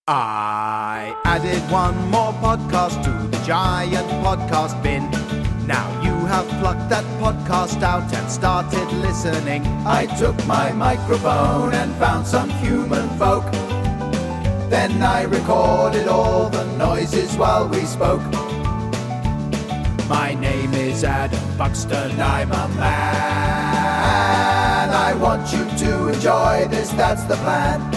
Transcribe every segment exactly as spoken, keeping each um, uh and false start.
I added one more podcast to the giant podcast bin. Now you have plucked that podcast out and started listening. I took my microphone and found some human folk. Then I recorded all the noises while we spoke. My name is Adam Buxton, I'm a man. I want you to enjoy this, that's the plan.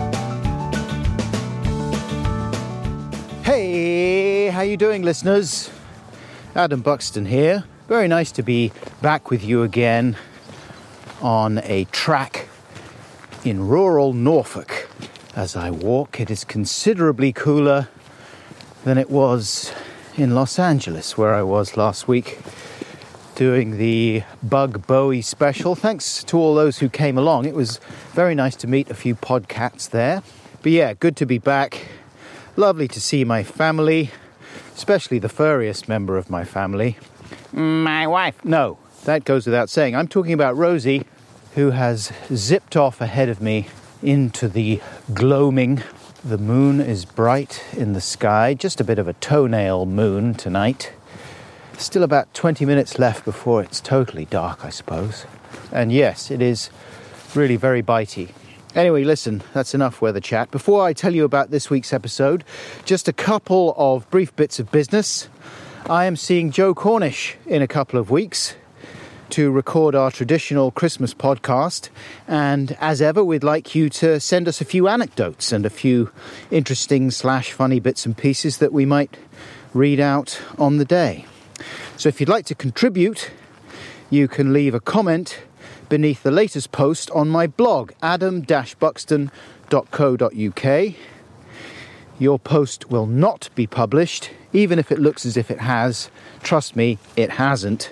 Hey, how you doing, listeners? Adam Buxton here. Very nice to be back with you again on a track in rural Norfolk. As I walk, it is considerably cooler than it was in Los Angeles, where I was last week doing the Bug Bowie special. Thanks to all those who came along. It was very nice to meet a few podcats there. But yeah, good to be back. Lovely to see my family, especially the furriest member of my family. My wife. No, that goes without saying. I'm talking about Rosie, who has zipped off ahead of me into the gloaming. The moon is bright in the sky, just a bit of a toenail moon tonight. Still about twenty minutes left before it's totally dark, I suppose. And yes, it is really very bitey. Anyway, listen, that's enough weather chat. Before I tell you about this week's episode, just a couple of brief bits of business. I am seeing Joe Cornish in a couple of weeks to record our traditional Christmas podcast. And as ever, we'd like you to send us a few anecdotes and a few interesting slash funny bits and pieces that we might read out on the day. So if you'd like to contribute, you can leave a comment beneath the latest post on my blog, adam dash buxton dot co dot uk. Your post will not be published, even if it looks as if it has. Trust me, it hasn't.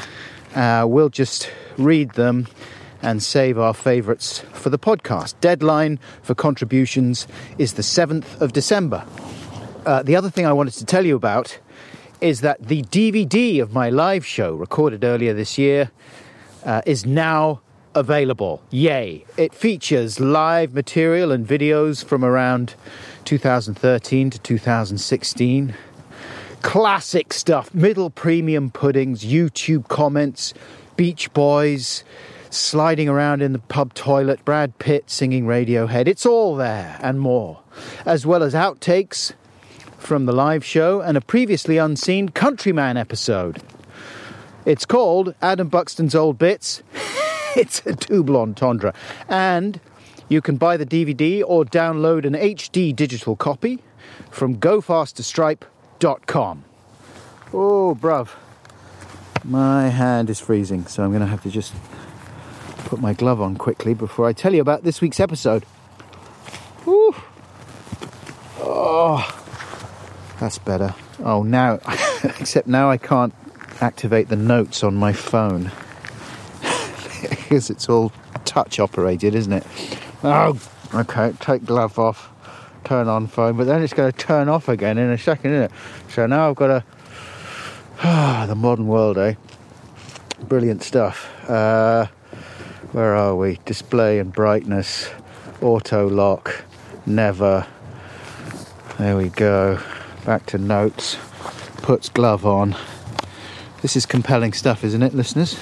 Uh, we'll just read them and save our favourites for the podcast. Deadline for contributions is the seventh of December. Uh, the other thing I wanted to tell you about is that the D V D of my live show, recorded earlier this year, Uh, is now available. Yay. It features live material and videos from around two thousand thirteen to two thousand sixteen. Classic stuff. Middle Premium Puddings, YouTube comments, Beach Boys, sliding around in the pub toilet, Brad Pitt singing Radiohead. It's all there and more. As well as outtakes from the live show and a previously unseen Countryman episode. It's called Adam Buxton's Old Bits. It's a double entendre. And you can buy the D V D or download an H D digital copy from go faster stripe dot com. Oh, bruv. My hand is freezing, so I'm going to have to just put my glove on quickly before I tell you about this week's episode. Woo. Oh, that's better. Oh, now, except now I can't activate the notes on my phone because it's all touch operated, isn't it? Oh, okay, take glove off, turn on phone, but then it's going to turn off again in a second, isn't it? So now I've got to ah, the modern world, eh? Brilliant stuff. Uh, where are we? Display and brightness, auto lock, never. There we go. Back to notes. Puts glove on. This is compelling stuff, isn't it, listeners?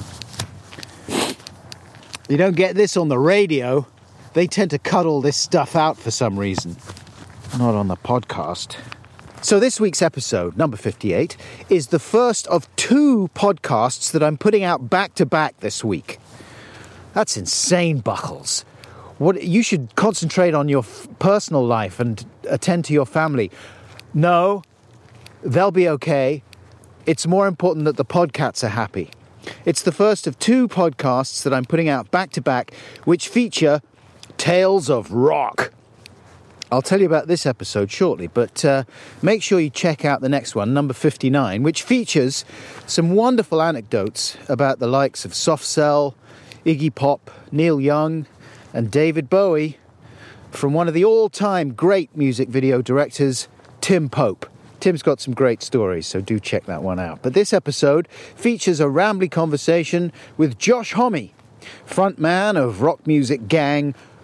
You don't get this on the radio. They tend to cut all this stuff out for some reason. Not on the podcast. So this week's episode, number fifty-eight, is the first of two podcasts that I'm putting out back-to-back this week. That's insane, Buckles. What, you should concentrate on your f- personal life and attend to your family. No, they'll be okay. It's more important that the podcats are happy. It's the first of two podcasts that I'm putting out back-to-back, which feature Tales of Rock. I'll tell you about this episode shortly, but uh, make sure you check out the next one, number fifty-nine, which features some wonderful anecdotes about the likes of Soft Cell, Iggy Pop, Neil Young, and David Bowie from one of the all-time great music video directors, Tim Pope. Tim's got some great stories, so do check that one out. But this episode features a rambly conversation with Josh Homme, frontman of rock music gang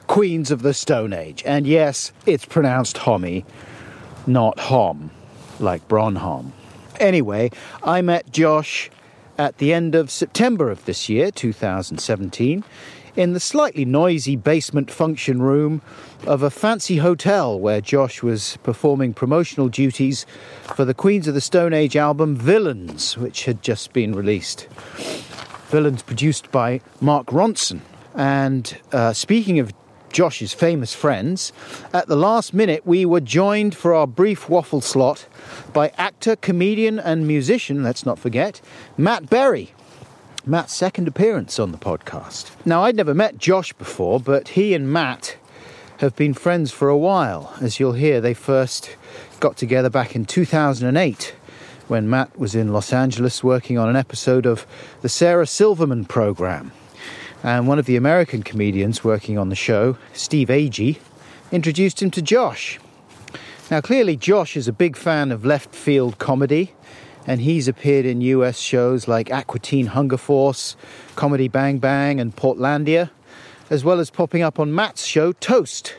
Queens of the Stone Age. And yes, it's pronounced Hommy, not Hom, like Bronholm. Anyway, I met Josh at the end of September of this year, two thousand seventeen, in the slightly noisy basement function room of a fancy hotel where Josh was performing promotional duties for the Queens of the Stone Age album Villains, which had just been released. Villains produced by Mark Ronson. And uh, speaking of Josh's famous friends, at the last minute we were joined for our brief waffle slot by actor, comedian and musician, let's not forget, Matt Berry. Matt's second appearance on the podcast. Now, I'd never met Josh before, but he and Matt have been friends for a while. As you'll hear, they first got together back in two thousand eight when Matt was in Los Angeles working on an episode of the Sarah Silverman program. And one of the American comedians working on the show, Steve Agee, introduced him to Josh. Now, clearly, Josh is a big fan of left-field comedy, and he's appeared in U S shows like Aqua Teen Hunger Force, Comedy Bang Bang, and Portlandia, as well as popping up on Matt's show, Toast.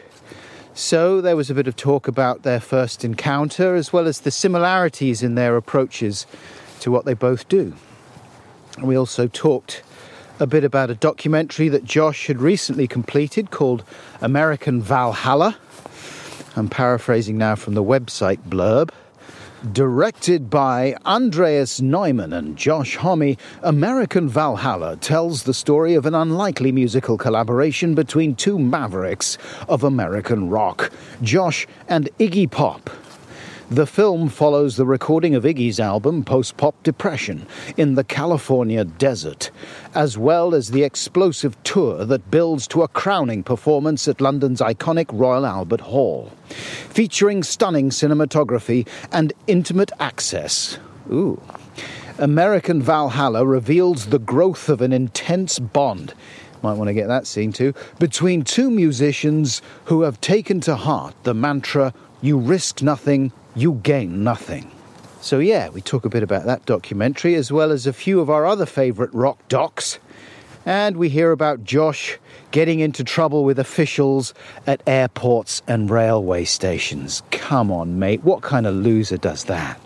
So there was a bit of talk about their first encounter, as well as the similarities in their approaches to what they both do. And we also talked a bit about a documentary that Josh had recently completed called American Valhalla. I'm paraphrasing now from the website blurb. Directed by Andreas Neumann and Josh Homme, American Valhalla tells the story of an unlikely musical collaboration between two mavericks of American rock, Josh and Iggy Pop. The film follows the recording of Iggy's album Post-Pop Depression in the California desert, as well as the explosive tour that builds to a crowning performance at London's iconic Royal Albert Hall, featuring stunning cinematography and intimate access. Ooh. American Valhalla reveals the growth of an intense bond, might want to get that scene too, between two musicians who have taken to heart the mantra, you risk nothing, you gain nothing. So yeah, we talk a bit about that documentary, as well as a few of our other favourite rock docs. And we hear about Josh getting into trouble with officials at airports and railway stations. Come on, mate, what kind of loser does that?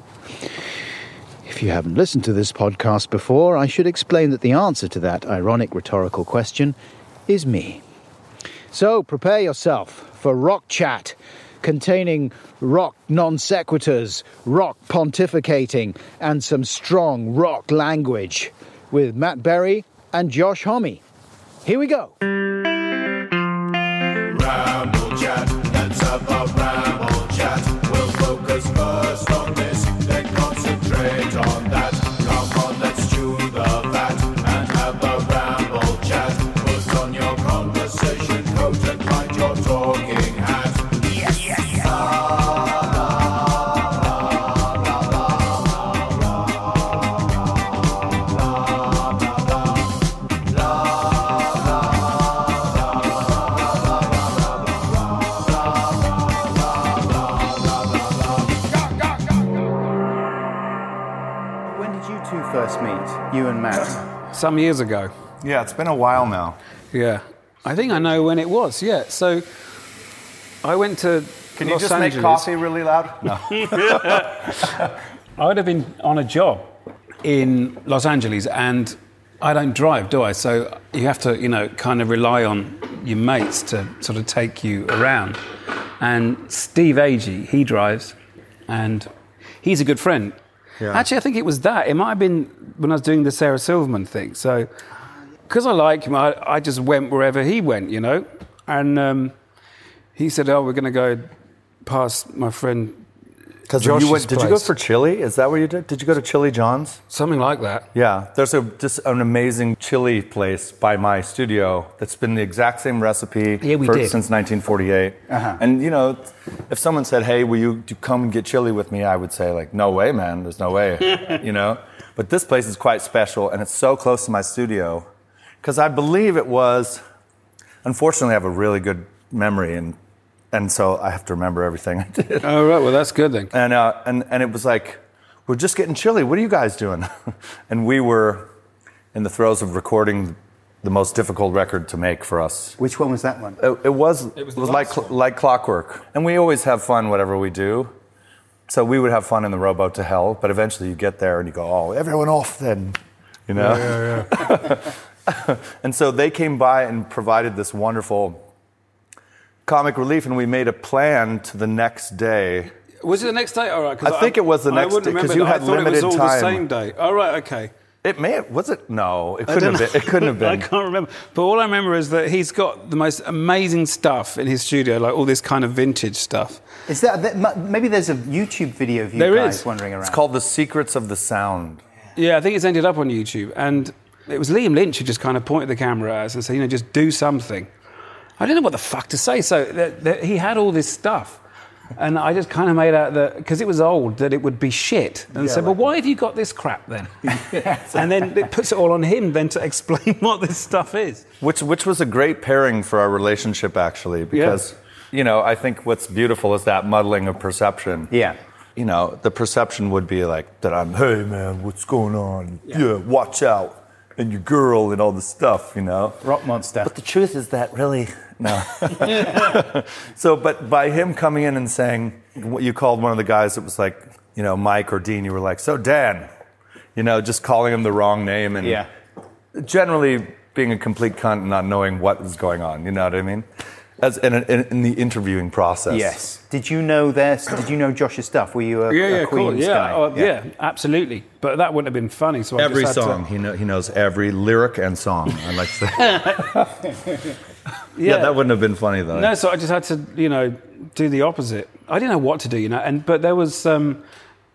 If you haven't listened to this podcast before, I should explain that the answer to that ironic rhetorical question is me. So prepare yourself for rock chat, containing rock non-sequiturs, rock pontificating, and some strong rock language with Matt Berry and Josh Homme. Here we go. Ramble chat, let's have a ramble chat. We'll focus first on this, then concentrate on that. Come on, let's chew the fat and have a ramble chat. Put on your conversation coat and find your talking hat. First meet, you and Matt? Some years ago. Yeah, it's been a while now. Yeah. I think I know when it was, yeah. So I went to Can Los you just Angeles. make coffee really loud? No. I would have been on a job in Los Angeles, and I don't drive, do I? So you have to, you know, kind of rely on your mates to sort of take you around. And Steve Agee, he drives, and he's a good friend. Yeah. Actually, I think it was that. It might have been when I was doing the Sarah Silverman thing. So, because I like him, I, I just went wherever he went, you know. And um, he said, "Oh, we're going to go past my friend Josh's you went, Did place." you go for chili? Is that where you did? Did you go to Chili John's? Something like that. Yeah, there's a just an amazing chili place by my studio that's been the exact same recipe yeah, we for, did. since nineteen forty-eight. Uh-huh. And you know, if someone said, "Hey, will you come and get chili with me?" I would say, like, "No way, man. There's no way." You know. But this place is quite special, and it's so close to my studio, because I believe it was. Unfortunately, I have a really good memory, and and so I have to remember everything I did. Oh, right. Well, that's good then. And uh, and and it was like, we're just getting chili. What are you guys doing? And we were in the throes of recording the most difficult record to make for us. Which one was that one? It, it was It was it was the like last one. like clockwork, and we always have fun whatever we do. So we would have fun in the rowboat to hell, but eventually you get there and you go, oh, everyone off then, you know. Yeah, yeah, yeah. And so they came by and provided this wonderful comic relief, and we made a plan to the next day. Was it the next day? All right. 'cause I think it was the I next wouldn't day, 'cause remember you that. had I thought limited it was all time. the same day. All right. Okay. It may have, was it? No, it I couldn't don't have been. It couldn't have I been. can't remember. But all I remember is that he's got the most amazing stuff in his studio, like all this kind of vintage stuff. Is that, that mu- maybe there's a YouTube video of you There guys is. wandering around? It's called The Secrets of the Sound. Yeah, I think it's ended up on YouTube. And it was Liam Lynch who just kind of pointed the camera at us and said, you know, just do something. I didn't know what the fuck to say. So that, that he had all this stuff. And I just kind of made out that, because it was old, that it would be shit. And Yeah, said, well, like- why have you got this crap then? And then it puts it all on him then to explain what this stuff is. Which which was a great pairing for our relationship, actually, because, you know, I think what's beautiful is that muddling of perception. Yeah. You know, the perception would be like that I'm, hey, man, what's going on? Yeah, watch out. And your girl and all this stuff, you know? Rock monster. But the truth is that really, no. So, but by him coming in and saying, what you called one of the guys that was like, you know, Mike or Dean, you were like, so Dan, you know, just calling him the wrong name and Yeah. generally being a complete cunt and not knowing what is going on, you know what I mean? As in, in, in the interviewing process. Yes. Did you know this? Did you know Josh's stuff? Were you a, Yeah, a yeah, cool. Queen's Yeah, guy? oh, yeah, absolutely. But that wouldn't have been funny. So I Every just had song, To, he, know, he knows every lyric and song, I like to say. yeah, that wouldn't have been funny, though. No, so I just had to, you know, do the opposite. I didn't know what to do, you know. And but there was um,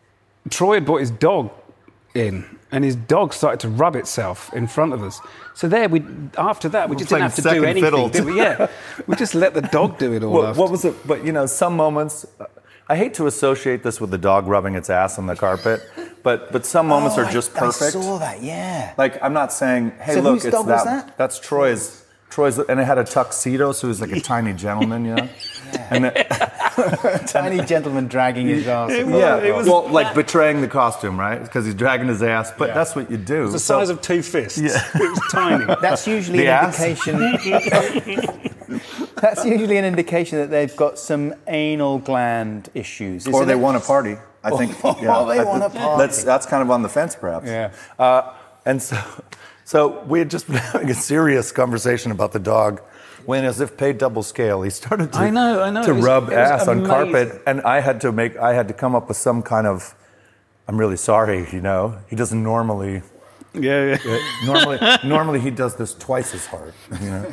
Troy had brought his dog in, and his dog started to rub itself in front of us. So there, we after that we just didn't playing have to do second anything, fiddle. did we? Yeah, we just let the dog do it all. What, after. what was it? But you know, some moments. I hate to associate this with the dog rubbing its ass on the carpet, but but some moments Oh, are just I, perfect. I saw that, yeah. Like I'm not saying, hey, So look, whose it's dog that, was that? That's Troy's. Troy's, and it had a tuxedo, so he was like a tiny gentleman, you know. And it, Tiny gentleman dragging his ass. yeah, well, like betraying the costume, right? Because he's dragging his ass. But that's what you do. It's the So- size of two fists. Yeah. It was tiny. That's usually The an ass? indication. That's usually an indication that they've got some anal gland issues. or isn't they it? want to party. I think. Oh, yeah, they I wanna think party. That's that's kind of on the fence, perhaps. Yeah. Uh, and so, so we had just been having a serious conversation about the dog. When, as if paid double scale, he started to, I know, I know. to It was- rub it was ass on amazing. carpet, and I had to make, I had to come up with some kind of, I'm really sorry, you know. He doesn't normally, Yeah, yeah. normally, normally he does this twice as hard, you know.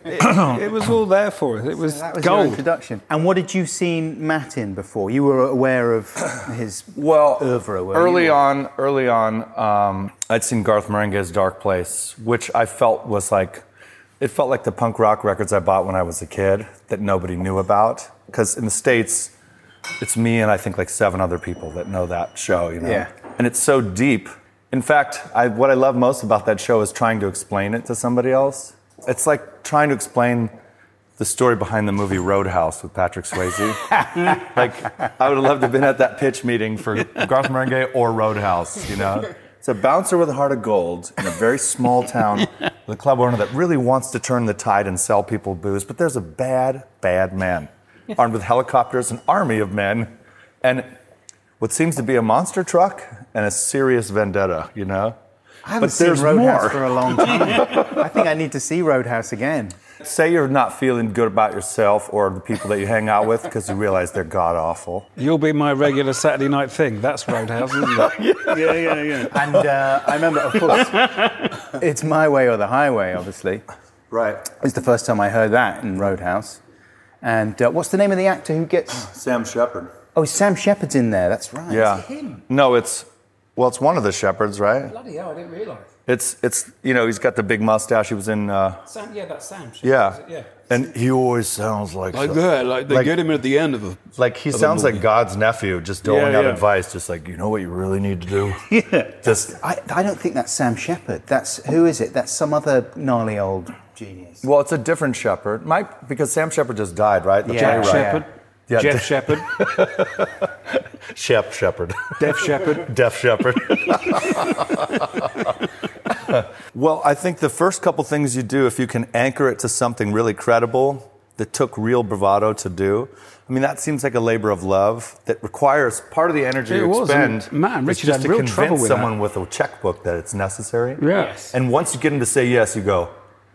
It, it was all there for us. It was, That was your gold. introduction. And what had you seen Matt in before? You were aware of his Well, oeuvre, were early you? on, early on, um, I'd seen Garth Marenghi's Dark Place, which I felt was like, it felt like the punk rock records I bought when I was a kid that nobody knew about. Because in the States, it's me and I think like seven other people that know that show, you know? Yeah. And it's so deep. In fact, I, what I love most about that show is trying to explain it to somebody else. It's like trying to explain the story behind the movie Roadhouse with Patrick Swayze. Like, I would have loved to have been at that pitch meeting for Garth Marenghi or Roadhouse, you know? It's a bouncer with a heart of gold in a very small town with a club owner that really wants to turn the tide and sell people booze, but there's a bad, bad man armed with helicopters, an army of men, and what seems to be a monster truck and a serious vendetta, you know? I haven't but seen there's Roadhouse more. for a long time. I think I need to see Roadhouse again. Say you're not feeling good about yourself or the people that you hang out with because you realize they're god-awful. You'll be my regular Saturday night thing. That's Roadhouse, isn't it? yeah, yeah, yeah. And uh, I remember, of course, It's My Way or the Highway, obviously. Right. It's the first time I heard that in Roadhouse. And uh, what's the name of the actor who gets... Sam Shepard. Oh, Sam Shepard's in there, that's right. Yeah. Is it him? No, it's, well, it's one of the Shepards, right? Bloody hell, I didn't realise. It's, it's, you know, he's got the big mustache. He was in, uh, Sam, yeah, that's Sam. yeah. Yeah. And he always sounds like... Like so- that, like they Like- get him at the end of a. Like he of a sounds like movie. God's nephew, just doling Yeah, out yeah. advice, just like, you know what you really need to do? Yeah. Just, I, I don't think that's Sam Shepard. That's... Who is it? That's some other gnarly old genius. well, it's a different Shepherd. Mike, because Sam Shepard just died, right? The Yeah. playwright. Shepard. Yeah, Jeff De- Shepherd, Shep Shepherd. Def Shepherd. Def Shepherd. Well, I think the first couple things you do, if you can anchor it to something really credible that took real bravado to do, I mean, that seems like a labor of love that requires part of the energy It you was, expend. and man, is Richard just had to real convince trouble with someone that. with a checkbook that it's necessary. Yeah. Yes. And once you get them to say yes, you go,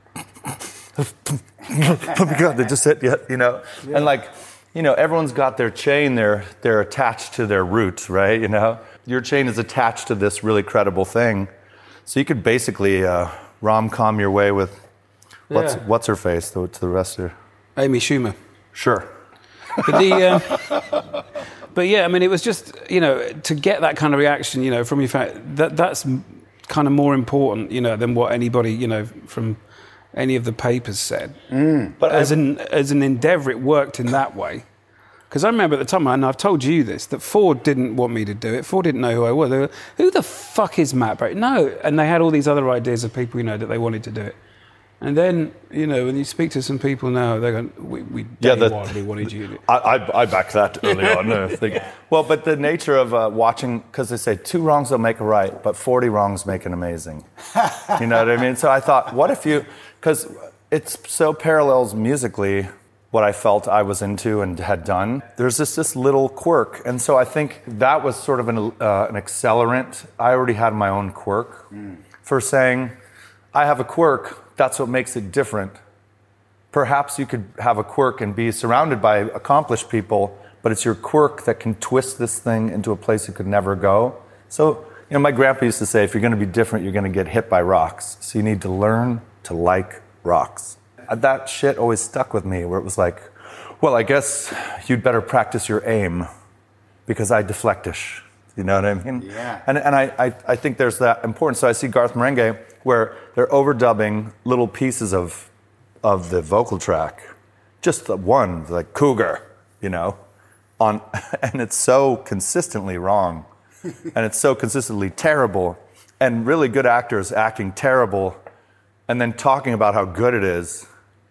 oh my God, they just said yes, you know? Yeah. And like, you know, everyone's got their chain, they're, they're attached to their roots, right? You know? Your chain is attached to this really credible thing. So you could basically uh, rom-com your way with, what's, Yeah. what's her face, to the rest of her. Amy Schumer. Sure. But the, uh, but yeah, I mean, it was just, you know, to get that kind of reaction, you know, from your fan, that that's kind of more important, you know, than what anybody, you know, from any of the papers said. Mm. But as an as an endeavour, it worked in that way. Because I remember at the time, and I've told you this, that Ford didn't want me to do it. Ford didn't know who I was. They were, who the fuck is Matt Berry? No, and they had all these other ideas of people, you know, that they wanted to do it. And then, you know, when you speak to some people now, they're going, we, we Yeah, day the- one, we wanted you to. I, I, I back that early on. I think. Well, but the nature of uh, watching, because they say two wrongs don't make a right, but forty wrongs make an amazing. You know what I mean? So I thought, what if you, because it's so parallels musically what I felt I was into and had done. There's just this little quirk. And so I think that was sort of an, uh, an accelerant. I already had my own quirk mm. for saying, I have a quirk. That's what makes it different. Perhaps you could have a quirk and be surrounded by accomplished people, but it's your quirk that can twist this thing into a place it could never go. So, you know, my grandpa used to say, if you're going to be different, you're going to get hit by rocks. So you need to learn to like rocks. That shit always stuck with me, where it was like, well, I guess you'd better practice your aim because I deflectish. You know what I mean? Yeah. And and I, I, I think there's that importance. So I see Garth Marenghi where they're overdubbing little pieces of of the vocal track, just the one, like Cougar, you know, on, and it's so consistently wrong, and it's so consistently terrible, and really good actors acting terrible, and then talking about how good it is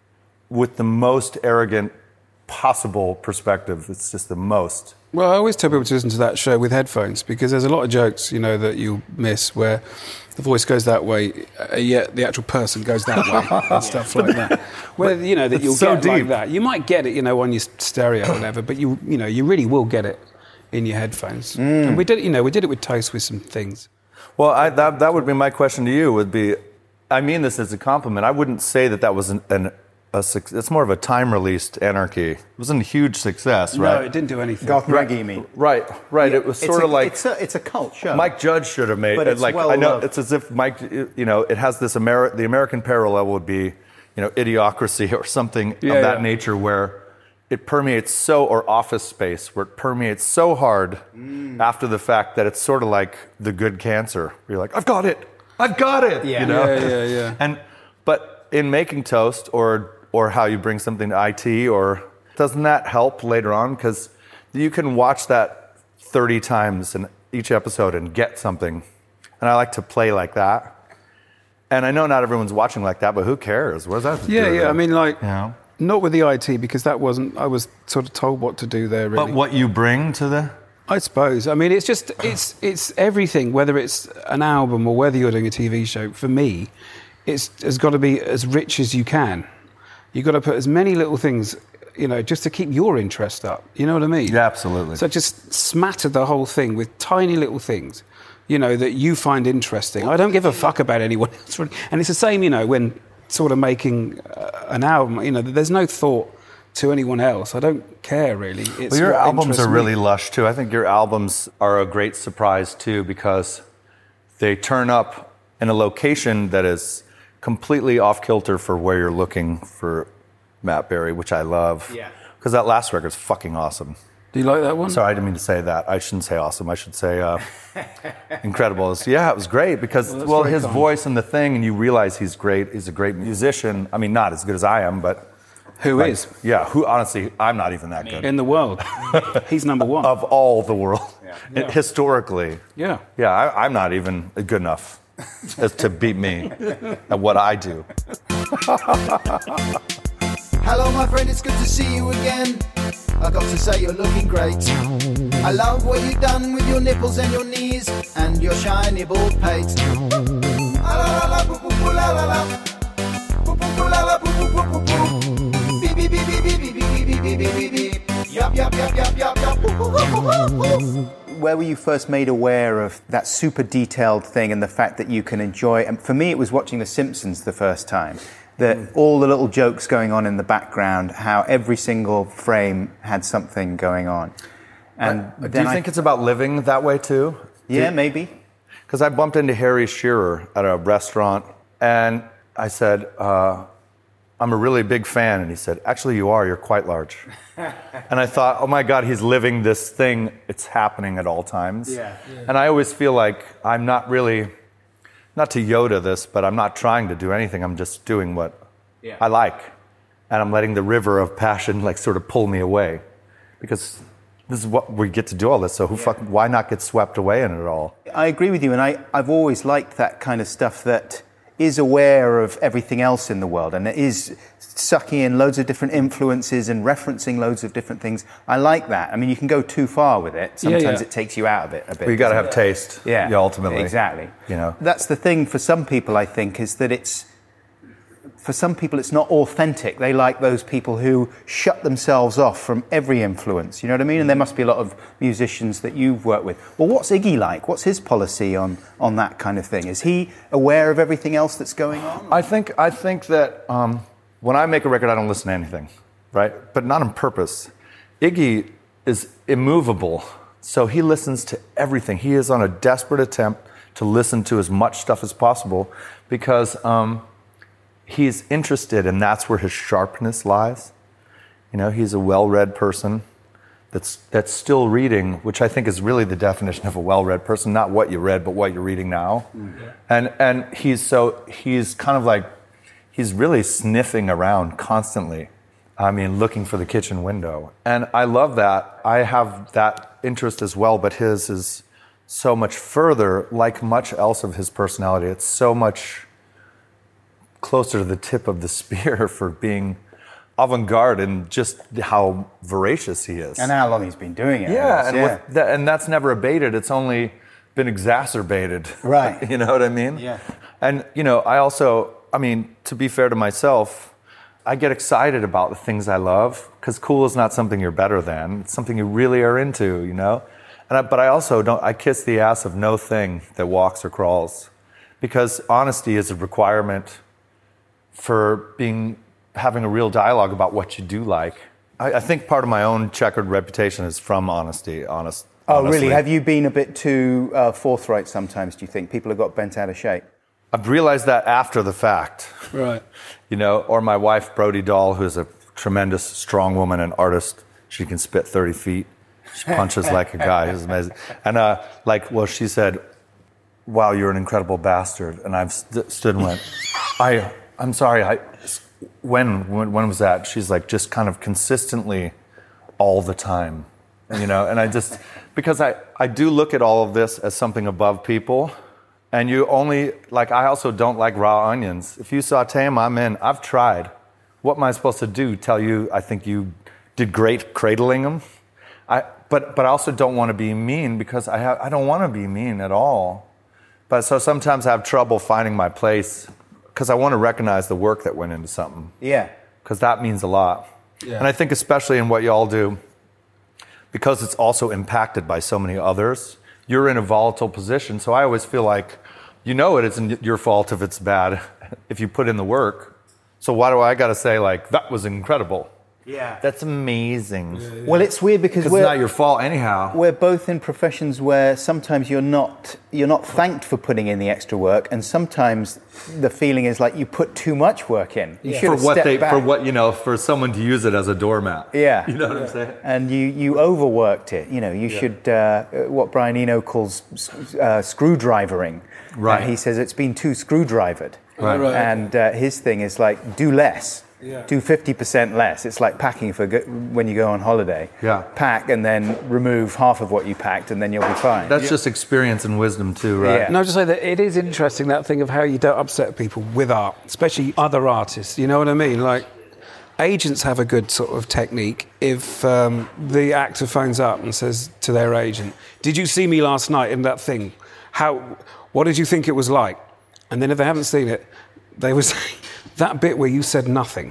with the most arrogant possible perspective. It's just the most. Well, I always tell people to listen to that show with headphones because there's a lot of jokes, you know, that you'll miss where the voice goes that way, uh, yet the actual person goes that way and stuff like that. Where, you know, that you'll so get deep. like that. You might get it, you know, on your stereo or whatever, but you, you know, you really will get it in your headphones. Mm. And we did, you know, we did it with Toast with some things. Well, I, that that would be my question to you. Would be, I mean this as a compliment. I wouldn't say that that was an, an a it's more of a time-released Anarchy. It wasn't a huge success, right? No, it didn't do anything. Garth Marenghi, you mean? Right, right. Yeah, It was it's sort a, of like it's a, it's a cult show. Mike Judge should have made But it. it's Like well I know loved. it's as if Mike, you know, it has this Ameri- the American parallel would be, you know, Idiocracy or something Yeah, of that yeah. nature where it permeates so, or Office Space, where it permeates so hard Mm. after the fact that it's sort of like the good cancer. You're like, I've got it, I've got it. Yeah. You know? Yeah, yeah, yeah. And but in making Toast or or how you bring something to I T, or doesn't that help later on? Because you can watch that thirty times in each episode and get something. And I like to play like that. And I know not everyone's watching like that, but who cares? What does that have to Yeah, do with yeah. it? I mean, like, You know? not with the I T because that wasn't, I was sort of told what to do there, really. But what you bring to the... I suppose. I mean, it's just it's it's everything. Whether it's an album or whether you're doing a T V show, for me, it's has got to be as rich as you can. You've got to put as many little things, you know, just to keep your interest up. You know what I mean? Yeah, absolutely. So just smatter the whole thing with tiny little things, you know, that you find interesting. I don't give a fuck about anyone else. Really. And it's the same, you know, when sort of making uh, an album. You know, there's no thought to anyone else. I don't care really. It's Well, your what albums interests are me. really lush too. I think your albums are a great surprise too because they turn up in a location that is completely off kilter for where you're looking for Matt Berry, which I love. Yeah. Because that last record's fucking awesome. Do you like that one? Sorry, I didn't mean to say that. I shouldn't say awesome. I should say uh, incredible. It's- Yeah, it was great because, Well, well, that's very his kind. voice and the thing, and you realize he's great. He's a great musician. I mean, not as good as I am, but Who like, is yeah. Who honestly, I'm not even that good in the world? He's number one. of all the world Yeah. historically. Yeah. Yeah, I, I'm not even good enough as to beat me at what I do. Hello, my friend, it's good to see you again. I got to say you're looking great. I love what you've done with your nipples and your knees and your shiny bald pate. Ah, la, la, la, boo, boo, boo, la, la, la. Boo, boo, boo, la, la, boo, boo, boo, boo, boo. Beep, beep, beep, beep, beep, beep, beep, beep, beep, beep, beep, beep. Yup, yup, yup, yup, yup, yup. Boo, boo, boo, boo, boo, boo. Where were you first made aware of that super detailed thing and the fact that you can enjoy? And for me, it was watching The Simpsons the first time. That all the little jokes going on in the background, how every single frame had something going on. And Do then you I, think it's about living that way too? Yeah, maybe. Because I bumped into Harry Shearer at a restaurant, and I said, uh, I'm a really big fan. And he said, actually, you are. You're quite large. And I thought, oh, my God, he's living this thing. It's happening at all times. Yeah. Yeah. And I always feel like I'm not really, not to Yoda this, but I'm not trying to do anything. I'm just doing what yeah. I like. And I'm letting the river of passion like sort of pull me away. Because this is what we get to do all this, so who yeah. fuck, why not get swept away in it all? I agree with you, and I, I've always liked that kind of stuff that is aware of everything else in the world and it is sucking in loads of different influences and referencing loads of different things. I like that. I mean, you can go too far with it. Sometimes yeah, yeah. it takes you out of it a bit. Well, you got to have taste, yeah. yeah, ultimately. Exactly. You know, that's the thing for some people, I think, is that it's, for some people, it's not authentic. They like those people who shut themselves off from every influence. You know what I mean? And there must be a lot of musicians that you've worked with. Well, what's Iggy like? What's his policy on, on that kind of thing? Is he aware of everything else that's going on? I think I think that um, when I make a record, I don't listen to anything, right? But not on purpose. Iggy is immovable, so he listens to everything. He is on a desperate attempt to listen to as much stuff as possible because... Um, he's interested, and that's where his sharpness lies. You know, he's a well-read person that's that's still reading, which I think is really the definition of a well-read person, not what you read, but what you're reading now. Mm-hmm. And and he's so he's kind of like he's really sniffing around constantly. I mean, looking for the kitchen window. And I love that. I have that interest as well, but his is so much further, like much else of his personality. It's so much closer to the tip of the spear for being avant-garde and just how voracious he is. And how long he's been doing it. Yeah, and, yeah. With that, and that's never abated. It's only been exacerbated. Right. You know what I mean? Yeah. And, you know, I also, I mean, to be fair to myself, I get excited about the things I love because cool is not something you're better than. It's something you really are into, you know? And I, but I also don't, I kiss the ass of no thing that walks or crawls because honesty is a requirement for being having a real dialogue about what you do like. I, I think part of my own checkered reputation is from honesty. Honest. Oh, honestly. really? Have you been a bit too uh, forthright sometimes? Do you think people have got bent out of shape? I've realized that after the fact. Right. You know, or my wife Brody Dahl, who's a tremendous, strong woman and artist. She can spit thirty feet. She punches like a guy. It's amazing. And uh, like, well, she said, "Wow, you're an incredible bastard." And I've st- stood and went, "I." I'm sorry, I, when, when when was that? She's like, just kind of consistently all the time, you know? And I just, because I, I do look at all of this as something above people, and you only, like, I also don't like raw onions. If you saute them, I'm in. I've tried. What am I supposed to do? Tell you I think you did great cradling them? I, but, but I also don't want to be mean because I, have, I don't want to be mean at all. But so sometimes I have trouble finding my place because I want to recognize the work that went into something. Yeah. Because that means a lot. Yeah. And I think especially in what you all do, because it's also impacted by so many others, you're in a volatile position. So I always feel like, you know it isn't your fault if it's bad, if you put in the work. So why do I got to say, like, that was incredible? Yeah. That's amazing. Yeah, yeah. Well, it's weird because we're, it's not your fault anyhow. We're both in professions where sometimes you're not you're not thanked for putting in the extra work, and sometimes the feeling is like you put too much work in. You yeah. should for have what stepped they back. for what you know for someone to use it as a doormat. Yeah. You know what yeah. I'm saying? And you you overworked it. You know, you yeah. should uh, what Brian Eno calls uh, screwdrivering. Right. Uh, he says it's been too screwdrivered. Right. right. And uh, his thing is like do less. Yeah. Do fifty percent less. It's like packing for go- when you go on holiday. Yeah. Pack and then remove half of what you packed and then you'll be fine. That's yeah. just experience and wisdom too, right? Yeah. No, just say that it is interesting, that thing of how you don't upset people with art, especially other artists. You know what I mean? Like, agents have a good sort of technique. If um, the actor phones up and says to their agent, "Did you see me last night in that thing? How? What did you think it was like?" And then if they haven't seen it, they would say, "That bit where you said nothing."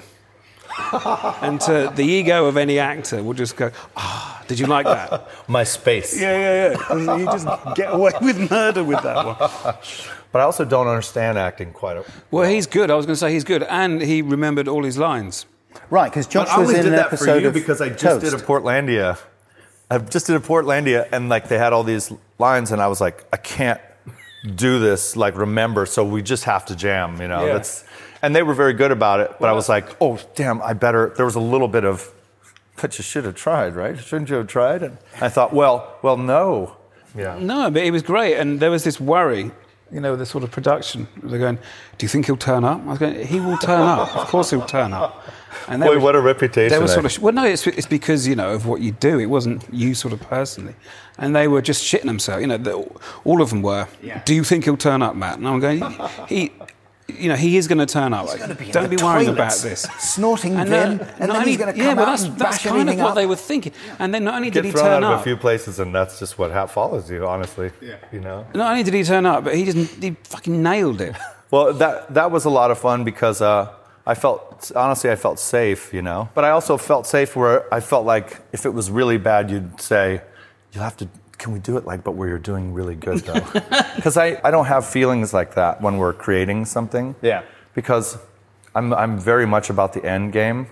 And to the ego of any actor will just go, "Ah, oh, did you like that?" My space. Yeah, yeah, yeah. You just get away with murder with that one. But I also don't understand acting quite a Well, he's good. I was going to say he's good, and he remembered all his lines. Right, because Josh I was only in did an that for episode you of because I just Toast. did a Portlandia. I just did a Portlandia, and like they had all these lines, and I was like, I can't do this. Like, remember, so we just have to jam. You know, Yeah. that's. And they were very good about it, but I was like, oh damn, I better. There was a little bit of, but you should have tried, right? Shouldn't you have tried? And I thought, well, well, no. Yeah. No, but it was great, and there was this worry. You know, the sort of production. They're going, "Do you think he'll turn up?" I was going, "He will turn up. Of course, he'll turn up." And Boy, was, what a reputation! They were eh? sort of well, no, it's, it's because you know of what you do. It wasn't you sort of personally, and they were just shitting themselves. You know, the, all of them were. Yeah. Do you think he'll turn up, Matt? And I'm going, he, you know, he is going to turn up. Be Don't be worrying about this. Snorting And, vim, uh, and not then only- he's going to come yeah, but out that's, and that's bash kind of everything what up. they were thinking. And then not only Get did he thrown turn out of up, a few places, and that's just what ha- follows you. Honestly, yeah. You know. not only did he turn up, but he just he fucking nailed it. Well, that that was a lot of fun because uh, I felt honestly I felt safe, you know. But I also felt safe where I felt like if it was really bad, you'd say, "You'll have to. Can we do it like, but where you're doing really good though?" Because I, I don't have feelings like that when we're creating something. Yeah. Because I'm I'm very much about the end game,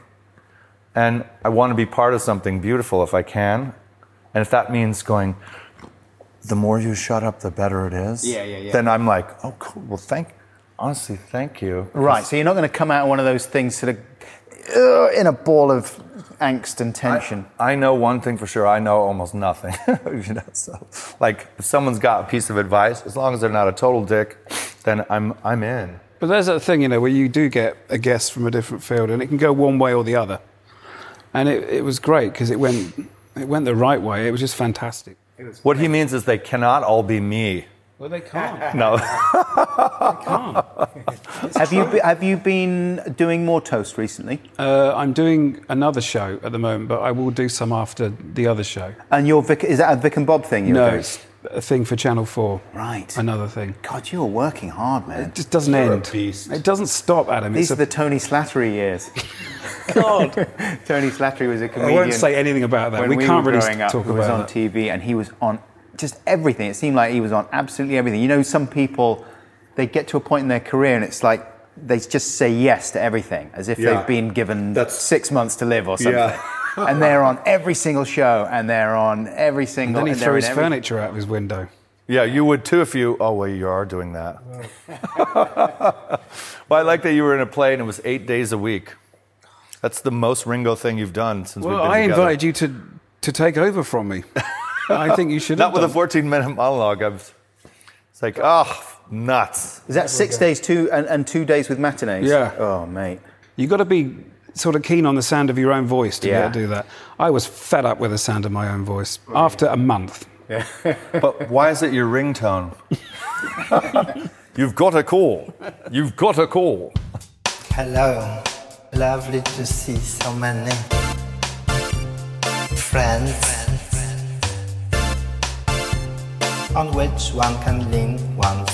and I want to be part of something beautiful if I can, and if that means going, the more you shut up, the better it is. Yeah, yeah, yeah. Then I'm like, oh, cool. Well, thank. Honestly, thank you. Right, so you're not going to come out of one of those things sort of uh, in a ball of angst and tension. I, I know one thing for sure. I know almost nothing. You know, so like if someone's got a piece of advice, as long as they're not a total dick, then I'm I'm in. But there's that thing, you know, where you do get a guest from a different field, and it can go one way or the other. And it, it was great because it went it went the right way. It was just fantastic. What he means is they cannot all be me. Well, they can't. No. They can't. Have you be, have you been doing more Toast recently? Uh, I'm doing another show at the moment, but I will do some after the other show. And your Vic, is that a Vic and Bob thing? You're No, doing? it's a thing for Channel four. Right. Another thing. God, you're working hard, man. It just doesn't You're a end. beast. It doesn't stop, Adam. These It's are a, the Tony Slattery years. God. Tony Slattery was a I comedian. won't say anything about that. when We we can't were really growing up, talk who was about on that. T V, and he was on just everything. It seemed like he was on absolutely everything. You know, some people, they get to a point in their career and it's like they just say yes to everything, as if Yeah. they've been given That's- six months to live or something. Yeah. And they're on every single show, and they're on every single. Then he and they're threw in his every- furniture out of his window. Yeah, you would too if you. Oh, well, you are doing that. Well, I like that you were in a play and it was eight days a week. That's the most Ringo thing you've done since Well, we've been I together. invited you to, to take over from me. I think you should Not have with a done. fourteen-minute monologue. I was, it's like, oh, nuts. Is that six days two and, and two days with matinees? Yeah. Oh, mate. You've got to be sort of keen on the sound of your own voice to be Yeah. able to do that. I was fed up with the sound of my own voice after a month. But why is it your ringtone? You've got a call. You've got a call. Hello, lovely to see so many friends on which one can lean one's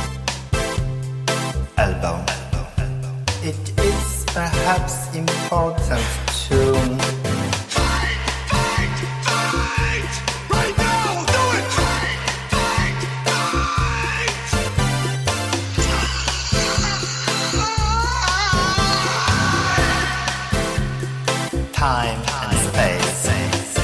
elbow. It is perhaps important to time and space.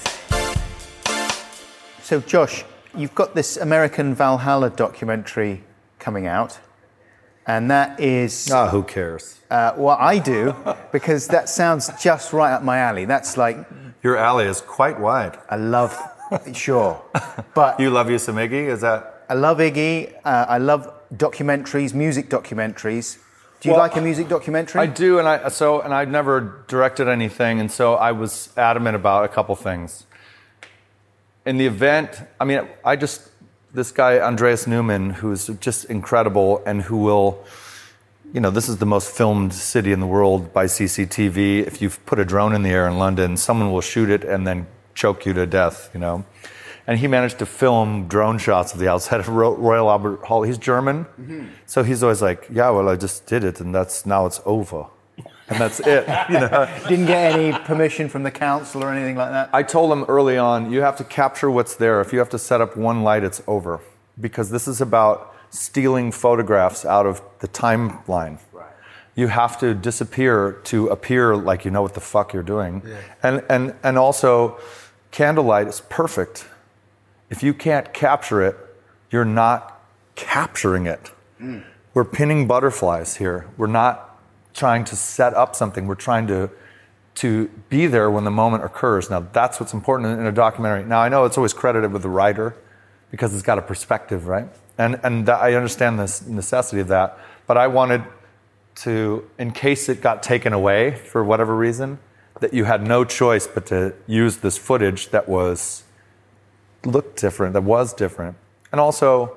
So, Josh, you've got this American Valhalla documentary coming out, and that is. Ah, who cares? Uh, well, I do, because that sounds just right up my alley. That's like, Your alley is quite wide. I love, sure. But You love you some Iggy? Is that? I love Iggy. Uh, I love documentaries, music documentaries. Do you Well, like a music documentary? I do, and I so and I'd never directed anything, and so I was adamant about a couple things. In the event, I mean, I just this guy Andreas Newman, who's just incredible, and who will, you know, this is the most filmed city in the world by C C T V. If you put a drone in the air in London, someone will shoot it and then choke you to death, you know. And he managed to film drone shots of the outside of Ro- Royal Albert Hall. He's German, mm-hmm. so he's always like, yeah, well, I just did it, and that's now it's over. And that's it, you know. Didn't get any permission from the council or anything like that? I told him early on, you have to capture what's there. If you have to set up one light, it's over. Because this is about stealing photographs out of the timeline. Right. You have to disappear to appear like you know what the fuck you're doing. Yeah. And, and, and also, candlelight is perfect. If you can't capture it, you're not capturing it. Mm. We're pinning butterflies here. We're not trying to set up something. We're trying to to be there when the moment occurs. Now, that's what's important in a documentary. Now, I know it's always credited with the writer because it's got a perspective, right? And and that, I understand the necessity of that. But I wanted to, in case it got taken away for whatever reason, that you had no choice but to use this footage that was looked different, that was different. And also,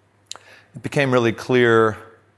it became really clear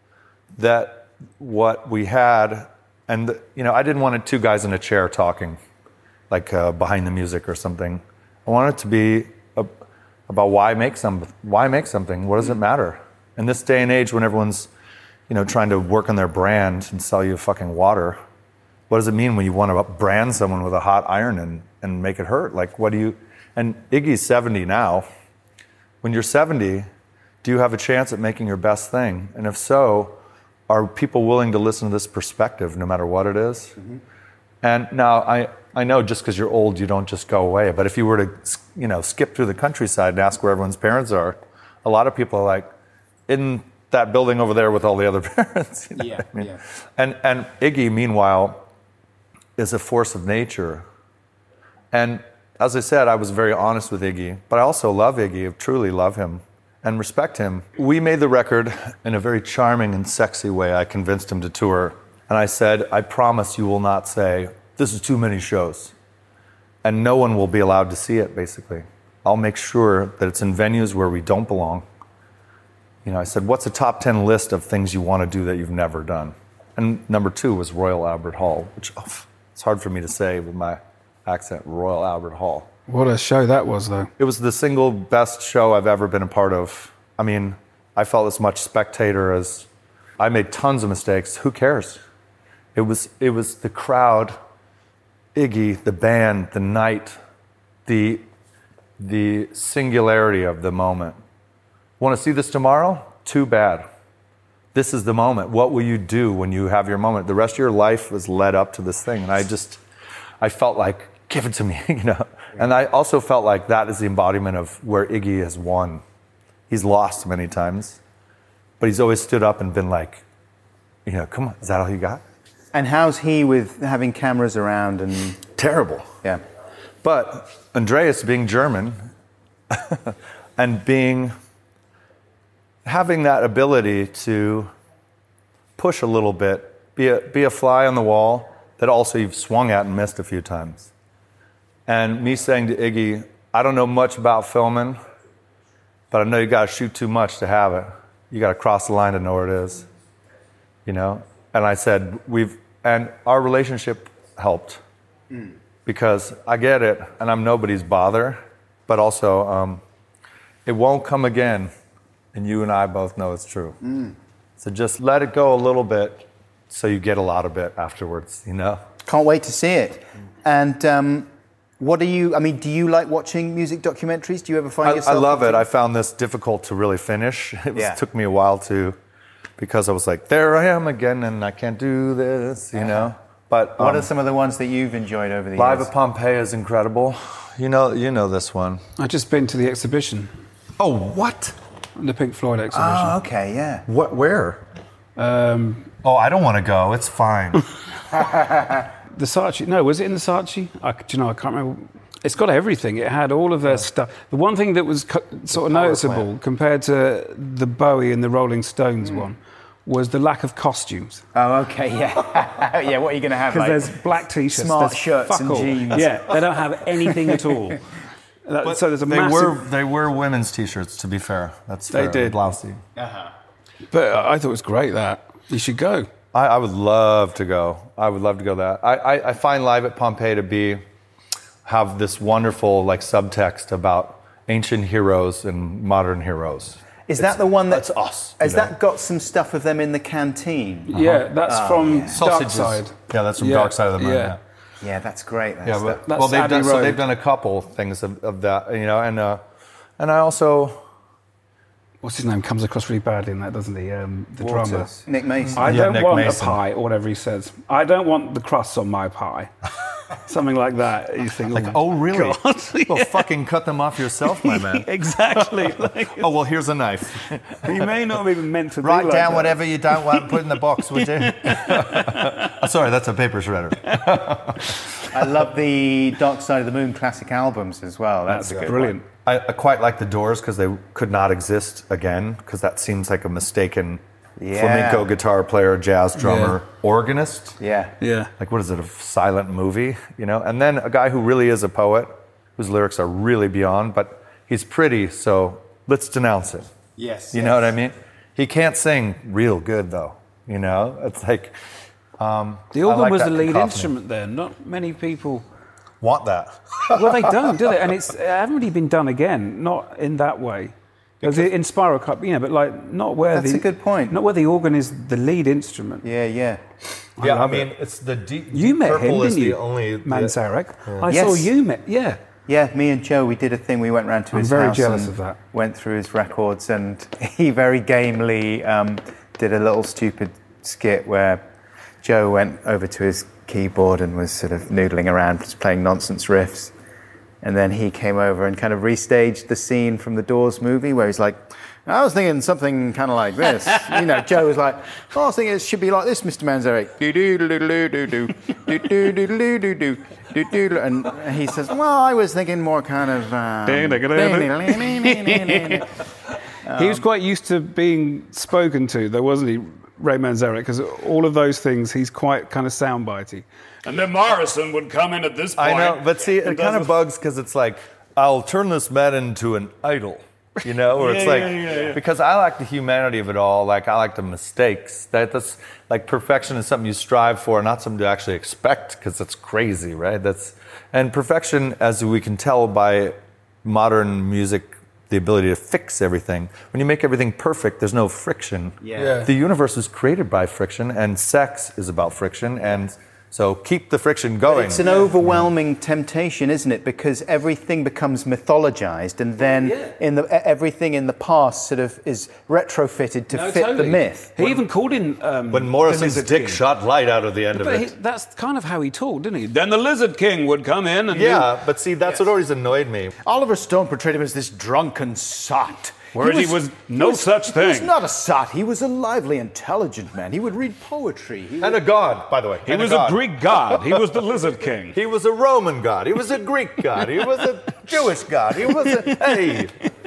that what we had, and you know, I didn't want it two guys in a chair talking, like uh, behind the music or something. I wanted it to be a, about why make some, why make something. What does it matter? In this day and age, when everyone's, you know, trying to work on their brand and sell you fucking water, what does it mean when you want to brand someone with a hot iron and and make it hurt? Like, what do you? And Iggy's seventy now. When you're seventy, do you have a chance at making your best thing? And if so, are people willing to listen to this perspective, no matter what it is? Mm-hmm. And now, I, I know just because you're old, you don't just go away. But if you were to, you know, skip through the countryside and ask where everyone's parents are, a lot of people are like, in that building over there with all the other parents. You know yeah, what I mean? yeah. And, and Iggy, meanwhile, is a force of nature. And as I said, I was very honest with Iggy, but I also love Iggy, I truly love him and respect him. We made the record in a very charming and sexy way. I convinced him to tour. And I said, I promise you will not say, this is too many shows. And no one will be allowed to see it, basically. I'll make sure that it's in venues where we don't belong. You know, I said, what's a top ten list of things you want to do that you've never done? And number two was Royal Albert Hall, which oh, it's hard for me to say with my accent, Royal Albert Hall. What a show that was, though. It was the single best show I've ever been a part of. I mean, I felt as much spectator as... I made tons of mistakes. Who cares? It was it was the crowd, Iggy, the band, the night, the, the singularity of the moment. Want to see this tomorrow? Too bad. This is the moment. What will you do when you have your moment? The rest of your life was led up to this thing. And I just... I felt like, give it to me, you know? And I also felt like that is the embodiment of where Iggy has won. He's lost many times, but he's always stood up and been like, you know, come on, is that all you got? And how's he with having cameras around and... Terrible. Yeah. But Andreas being German and being, having that ability to push a little bit, be a, be a fly on the wall that also you've swung at and missed a few times. And me saying to Iggy, I don't know much about filming, but I know you got to shoot too much to have it. You got to cross the line to know where it is, you know? And I said, we've, and our relationship helped mm. because I get it, and I'm nobody's bother, but also um, it won't come again, and you and I both know it's true. Mm. So just let it go a little bit so you get a lot of it afterwards, you know? Can't wait to see it. And um, what do you, I mean, do you like watching music documentaries? Do you ever find I, yourself... I love it. I found this difficult to really finish. It was, yeah. took me a while to, because I was like, there I am again, and I can't do this, you uh-huh. know? But what um, are some of the ones that you've enjoyed over the Live years? at Pompeii is incredible. You know, you know this one. I've just been to the exhibition. Oh, what? The Pink Floyd exhibition. Oh, okay, yeah. What? Where? Um, oh, I don't want to go. It's fine. The Saatchi, no, was it in the Saatchi? I, do you know, I can't remember. It's got everything. It had all of their stuff. The one thing that was co- sort of noticeable plant. compared to the Bowie and the Rolling Stones mm. one was the lack of costumes. Oh, okay, yeah. yeah, what are you going to have? Because like, there's black T-shirts, smart there's shirts and all. jeans. Yeah, they don't have anything at all. That, so there's a they massive... were they were women's T-shirts, to be fair. That's they fair. did. Blousy. Uh-huh. But I thought it was great, that. You should go. I, I would love to go. I would love to go that. I, I, I find Live at Pompeii to be have this wonderful like subtext about ancient heroes and modern heroes. Is that the one that's That's us. Has you know? that got some stuff of them in the canteen? Yeah, that's from Dark Sausages. Side. Yeah, that's from Yeah, Dark Side of the Moon. yeah. Yeah. Yeah, that's great. That's Yeah, the- but, That's well, they've Abbey done, so Road. they've done a couple things of, of that, you know, and uh, and I also What's his name? Comes across really badly in that, doesn't he? Um, the drummer. Waters. Nick Mason. I Yeah, don't Nick want Mason. a pie, or whatever he says. I don't want the crust on my pie. Something like that. You think, like, oh really? God. Well, Yeah. fucking cut them off yourself, my man. Exactly. Like, Oh well, here's a knife. he may not have even meant to be Write like down that. whatever you don't want and put in the box, would you? Oh, sorry, that's a paper shredder. I love the Dark Side of the Moon classic albums as well. That's, That's a good brilliant. I, I quite like the Doors because they could not exist again because that seems like a mistaken Yeah. flamenco guitar player, jazz drummer, organist. One. Yeah. Yeah. Like, what is it, a silent movie, you know? And then a guy who really is a poet, whose lyrics are really beyond, but he's pretty, so let's denounce it. Yes. You know what I mean? He can't sing real good, though, you know? It's like... Um, The I organ like was that the lead cacophony. instrument there. Not many people... Want that. Well, they don't, do they? And it's it hasn't really been done again. Not in that way. Because in Spiral Cup, you know, but like not where That's the... a good point. Not where the organ is the lead instrument. Yeah, yeah. Yeah, I love mean, it's the deep, You deep met purple him, is didn't you? the only... Manzarek. I Yes. saw you met... Yeah. Yeah, me and Joe, we did a thing. We went round to I'm his very house jealous and of that. went through his records, and he very gamely um, did a little stupid skit where Joe went over to his keyboard and was sort of noodling around, just playing nonsense riffs. And then he came over and kind of restaged the scene from the Doors movie where he's like, I was thinking something kind of like this. You know, Joe was like, oh, I was thinking it should be like this, Mister Manzarek. Do do do do do do do do do do do do do do. And he says, well, I was thinking more kind of. Um, He was quite used to being spoken to, though, wasn't he, Ray Manzarek? Because all of those things, he's quite kind of soundbitey. And then Morrison would come in at this point. I know, but see, it and kind does of bugs because it's like, I'll turn this man into an idol. You know, where it's Yeah, like, yeah, yeah, yeah. because I like the humanity of it all. Like, I like the mistakes. That that's like perfection is something you strive for, not something to actually expect, because that's crazy, right? That's and perfection, as we can tell by modern music, the ability to fix everything. When you make everything perfect, there's no friction. Yeah. Yeah. The universe was created by friction, and sex is about friction, and so keep the friction going. It's an overwhelming temptation, isn't it? Because everything becomes mythologized, and then in the e- everything in the past sort of is retrofitted to No, fit totally. the myth. He even called in... Um, When the Morrison's Lizard dick King. shot light out of the end of But he, it. that's kind of how he talked, didn't he? Then the Lizard King would come in and... Yeah, but see, that's what always annoyed me. Oliver Stone portrayed him as this drunken sot. Whereas he was no such He was thing. not a sot. He was a lively, intelligent man. He would read poetry. He And a god, by the way. He And was a god. Greek god. He was the Lizard King. He was a Roman god. He was a Greek god. He was a Jewish god. He was a hey.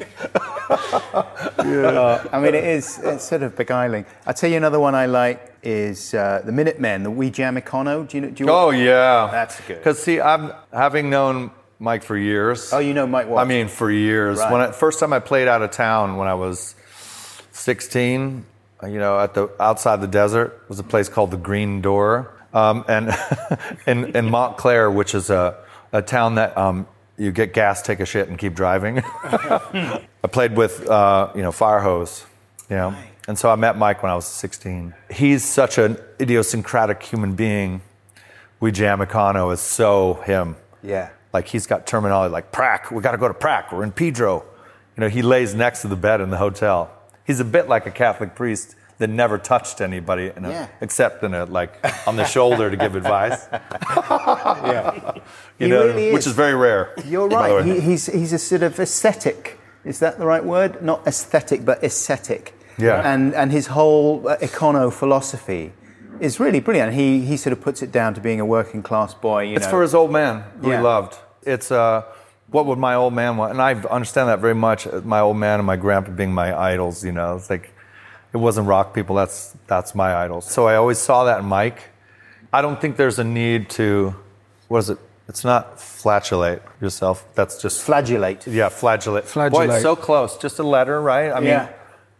Uh, I mean, it is it's sort of beguiling. I'll tell you another one I like is uh, the Minutemen, the We Jam Econo. Do you know? Do you Oh yeah, That's good. Because see, I'm having known Mike for years. Oh, you know Mike Watts. I mean, for years. Right. When I, first time I played out of town when I was sixteen, you know, at the outside the desert was a place called the Green Door, um, and in, in Montclair, which is a a town that um, you get gas, take a shit, and keep driving. I played with uh, you know Firehose, you know, and so I met Mike when I was sixteen. He's such an idiosyncratic human being. We Jam Econo is so him. Yeah. Like he's got terminology like Prac, we got to go to Prac, we're in Pedro. You know, he lays next to the bed in the hotel. He's a bit like a Catholic priest that never touched anybody in a, Yeah. except in a, like on the shoulder to give advice. Yeah. You He know, really which is. is very rare. You're by the right. way. He, he's he's a sort of ascetic. Is that the right word? Not aesthetic, but ascetic. Yeah. And and his whole uh, econo philosophy is really brilliant. He he sort of puts it down to being a working class boy. You It's know. for his old man, who Yeah. he loved. It's uh, what would my old man want? And I understand that very much. My old man and my grandpa being my idols, you know. It's like, it wasn't rock people, that's that's my idols. So I always saw that in Mike. I don't think there's a need to, what is it? It's not flatulate yourself. That's just, flagellate. yeah, flagellate. Boy, Flagellate. it's so close. Just a letter, right? I mean, Yeah.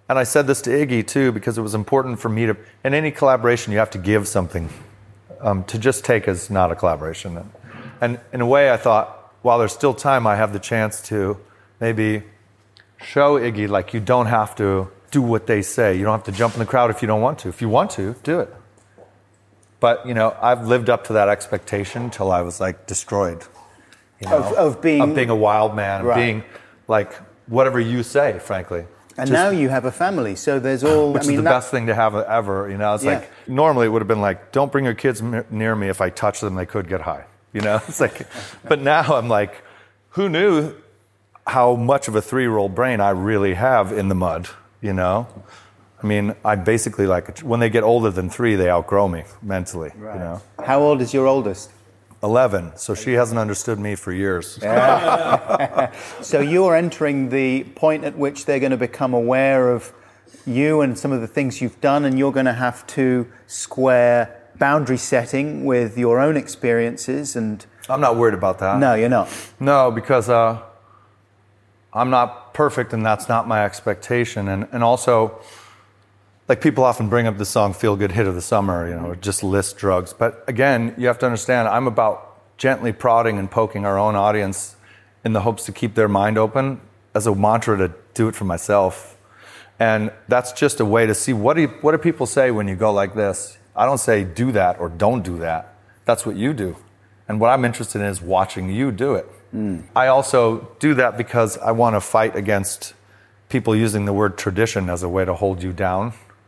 and I said this to Iggy too, because it was important for me to, in any collaboration, you have to give something. Um, to just take is not a collaboration. And, and in a way, I thought, while there's still time, I have the chance to maybe show Iggy, like, you don't have to do what they say. You don't have to jump in the crowd if you don't want to. If you want to, do it. But, you know, I've lived up to that expectation till I was, like, destroyed. You know, Of, of being... of being a wild man, of Right. being, like, whatever you say, frankly. And Just- now you have a family, so there's all... Which I mean, is the that- best thing to have ever, you know? It's Yeah. like, normally it would have been like, don't bring your kids m- near me. If I touch them, they could get high, you know? It's like, but now I'm like, who knew how much of a three-year-old brain I really have in the mud, you know? I mean, I basically like, when they get older than three, they outgrow me mentally, you know? How old is your oldest? eleven, so she hasn't understood me for years. So you're entering the point at which they're going to become aware of you and some of the things you've done, and you're going to have to square boundary setting with your own experiences. And I'm not worried about that. no, you're not. No, because uh, I'm not perfect, and that's not my expectation. And and also, like, people often bring up the song "Feel Good Hit of the Summer," you know, just list drugs. But again, you have to understand, I'm about gently prodding and poking our own audience in the hopes to keep their mind open as a mantra to do it for myself. And that's just a way to see, what do you, what do people say when you go like this? I don't say do that or don't do that. That's what you do. And what I'm interested in is watching you do it. Mm. I also do that because I want to fight against people using the word tradition as a way to hold you down.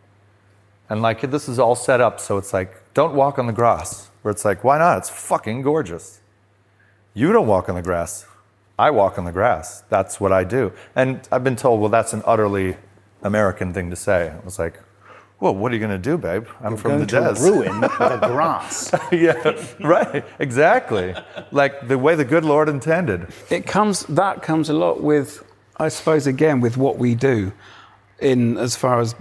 And like, this is all set up so it's like, don't walk on the grass. Where it's like, why not? It's fucking gorgeous. You don't walk on the grass. I walk on the grass. That's what I do. And I've been told, well, that's an utterly American thing to say. I was like, well, what are you going to do, babe? I'm You're from going the to Des. ruin the grass. Yeah, right, exactly. Like the way the good Lord intended. It comes, that comes a lot with, I suppose, again, with what we do in as far as...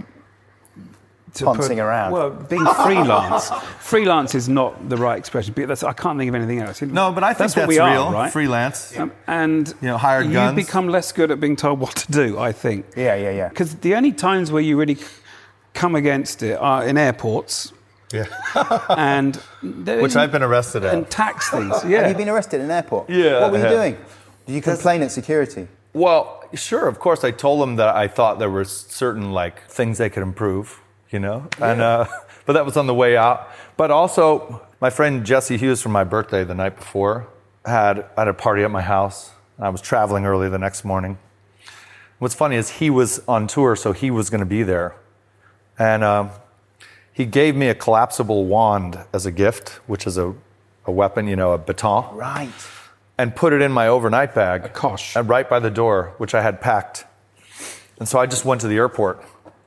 to Poncing around. Well, being freelance. Freelance is not the right expression, but that's, I can't think of anything else. No, but I think that's, that's, what we real. are, right? Freelance. Um, and You know, hired you guns. become less good at being told what to do, I think. Yeah, yeah, yeah. Because the only times where you really come against it are in airports Yeah. and... Which I've been arrested at. And tax things, yeah. Have you been arrested in an airport? Yeah, What were I you have. doing? Did you complain at security? Well, sure, of course. I told them that I thought there were certain like things they could improve, you know, and uh, but that was on the way out. But also, my friend Jesse Hughes from my birthday the night before had had a party at my house. I was traveling early the next morning. What's funny is he was on tour, so he was going to be there, and um, he gave me a collapsible wand as a gift, which is a a weapon, you know, a baton. Right. And put it in my overnight bag. A kosh. And right by the door, which I had packed. And so I just went to the airport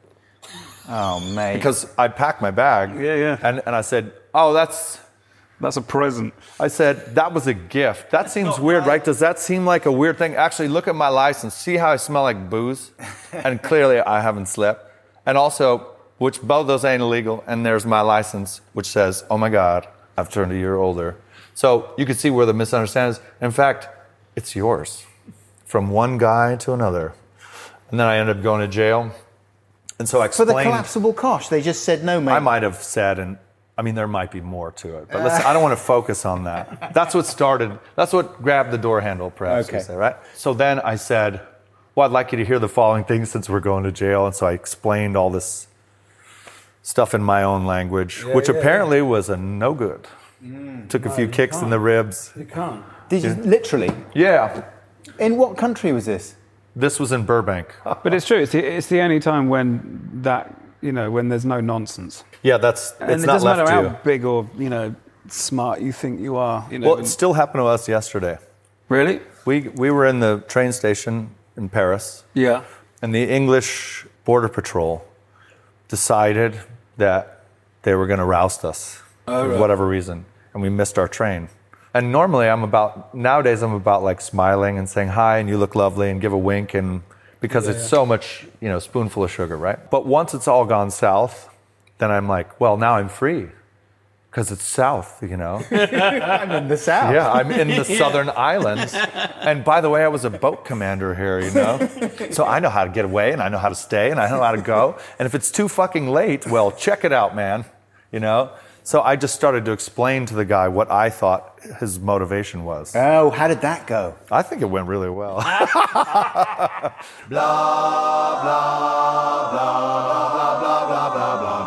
Oh, mate. because I packed my bag. Yeah, yeah. And, and I said, oh, that's, That's a present. I said, that was a gift. That seems weird, right? Does that seem like a weird thing? Actually, look at my license. See how I smell like booze? And clearly I haven't slept. And also, which both those ain't illegal. And there's my license, which says, oh my God, I've turned a year older. So you can see where the misunderstanding is. In fact, it's yours. From one guy to another. And then I ended up going to jail. And so I For explained... the collapsible kosh, they just said no, mate. I might have said, and I mean, there might be more to it. But listen, I don't want to focus on that. That's what started, that's what grabbed the door handle, perhaps Okay. you say, right? So then I said, well, I'd like you to hear the following things since we're going to jail. And so I explained all this stuff in my own language, which apparently was a no good. Mm. Took a few kicks in the ribs. You can't. Did you literally? Yeah. In what country was this? This was in Burbank. But it's true. It's the, it's the only time when that, you know, when there's no nonsense. Yeah, that's, And it's it not doesn't left matter to how you. big or, you know, smart you think you are. You know, Well, when- it still happened to us yesterday. really? We, we were in the train station in Paris. Yeah. And the English Border Patrol decided that they were going to roust us for whatever reason. And we missed our train. And normally I'm about, nowadays I'm about like smiling and saying hi and you look lovely and give a wink and because it's so much, you know, spoonful of sugar, right? But once it's all gone south, then I'm like, well, now I'm free. Because it's south, you know. I'm in the south. Yeah, I'm in the southern islands. And by the way, I was a boat commander here, you know. So I know how to get away, and I know how to stay, and I know how to go. And if it's too fucking late, well, check it out, man. You know. So I just started to explain to the guy what I thought his motivation was. Oh, how did that go? I think it went really well. Blah, blah, blah, blah, blah, blah, blah, blah, blah,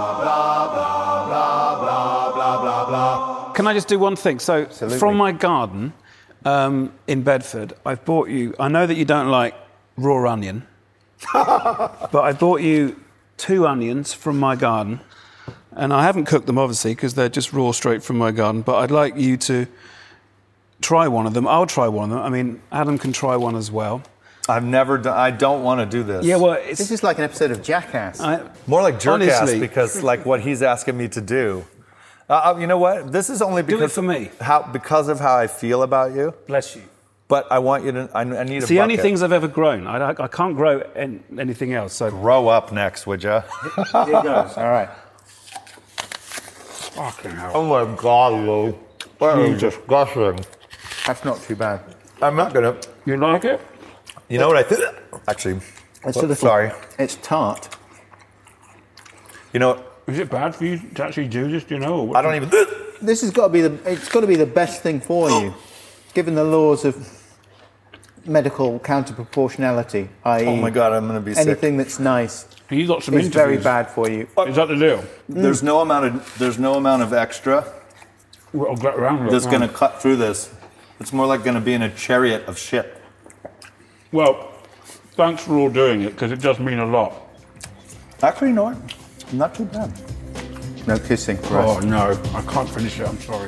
blah, blah, blah, blah. Can I just do one thing? So, Absolutely. from my garden um, in Bedford, I've bought you. I know that you don't like raw onion, but I bought you two onions from my garden, and I haven't cooked them obviously because they're just raw straight from my garden. But I'd like you to try one of them. I'll try one of them. I mean, Adam can try one as well. I've never done, I don't want to do this. Yeah, well, it's This is like an episode of Jackass. I, More like jerk ass honestly, because like what he's asking me to do. Uh, you know what? This is only Do it because for me. How because of how I feel about you. bless you. But I want you to. I, I need It's a the only bucket. things I've ever grown. I, I can't grow an, anything else. So Grow up next, would ya? here goes. All right. Fucking hell. Oh my God, Lou. That is disgusting. That's not too bad. I'm not gonna. You like it? You know what I think? Actually, It's whoops, a little, sorry. It's tart. You know, Is it bad for you to actually do this? Do you know? Or what? I don't even. This has got to be the. It's got to be the best thing for you, given the laws of medical counter-proportionality, that is, Oh my God, I'm gonna be sick. anything that's nice You got some is very interviews. bad for you. Is that the deal? There's no amount of. There's no amount of extra Well, I'll get around that's it. gonna cut through this. It's more like gonna be in a chariot of shit. Well, thanks for all doing it because it does mean a lot. Actually, you know what? Not too bad. No kissing for Oh us. no, I can't finish it. I'm sorry.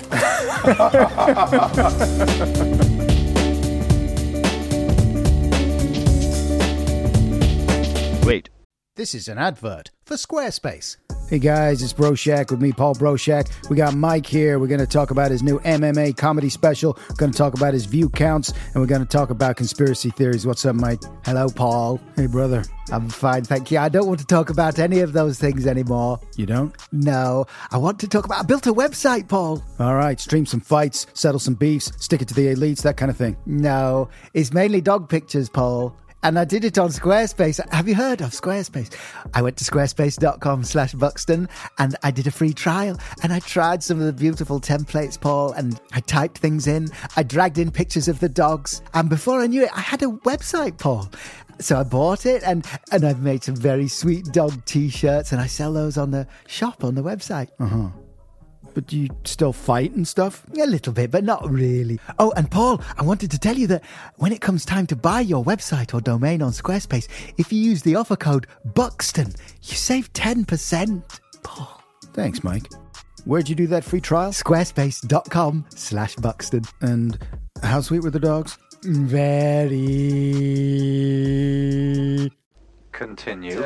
Wait. This is an advert for Squarespace. Hey guys, it's Broshak with me, Paul Broshak. We got Mike here. We're going to talk about his new M M A comedy special. We're going to talk about his view counts, and we're going to talk about conspiracy theories. What's up, Mike? Hello, Paul. Hey, brother. I'm fine, thank you. I don't want to talk about any of those things anymore. You don't? No, I want to talk about... I built a website, Paul. All right, stream some fights, settle some beefs, stick it to the elites, that kind of thing. No, it's mainly dog pictures, Paul. And I did it on Squarespace. Have you heard of Squarespace? I went to squarespace.com slash Buxton and I did a free trial. And I tried some of the beautiful templates, Paul, and I typed things in. I dragged in pictures of the dogs. And before I knew it, I had a website, Paul. So I bought it and, and I've made some very sweet dog t-shirts and I sell those on the shop on the website. Uh-huh. But do you still fight and stuff? A little bit, but not really. Oh, and Paul, I wanted to tell you that when it comes time to buy your website or domain on Squarespace, if you use the offer code Buxton, you save ten percent. Paul. Thanks, Mike. Where'd you do that free trial? Squarespace.com slash Buxton. And how sweet were the dogs? Very... Continue.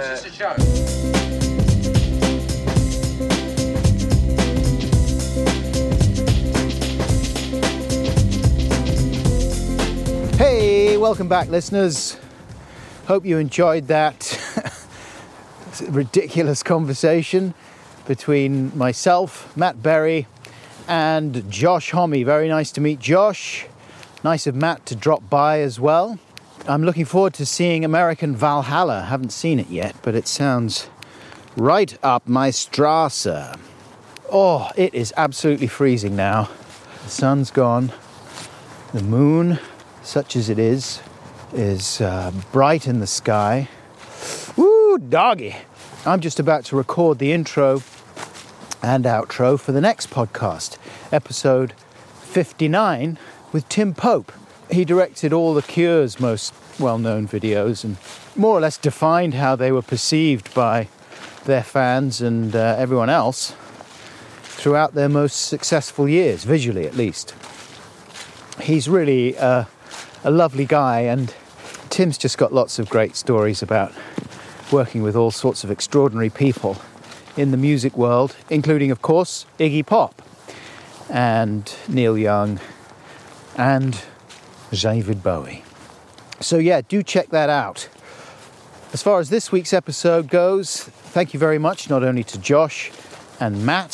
Hey, welcome back, listeners. Hope you enjoyed that ridiculous conversation between myself, Matt Berry, and Josh Homme. Very nice to meet Josh. Nice of Matt to drop by as well. I'm looking forward to seeing American Valhalla. Haven't seen it yet, but it sounds right up my Strasse. Oh, it is absolutely freezing now. The sun's gone. The moon, such as it is, is uh, bright in the sky. Woo, doggy. I'm just about to record the intro and outro for the next podcast, episode fifty-nine, with Tim Pope. He directed all the Cure's most well-known videos and more or less defined how they were perceived by their fans and uh, everyone else throughout their most successful years, visually at least. He's really uh, a lovely guy, and Tim's just got lots of great stories about working with all sorts of extraordinary people in the music world, including, of course, Iggy Pop and Neil Young and David Bowie. So yeah, do check that out. As far as this week's episode goes, thank you very much not only to Josh and Matt,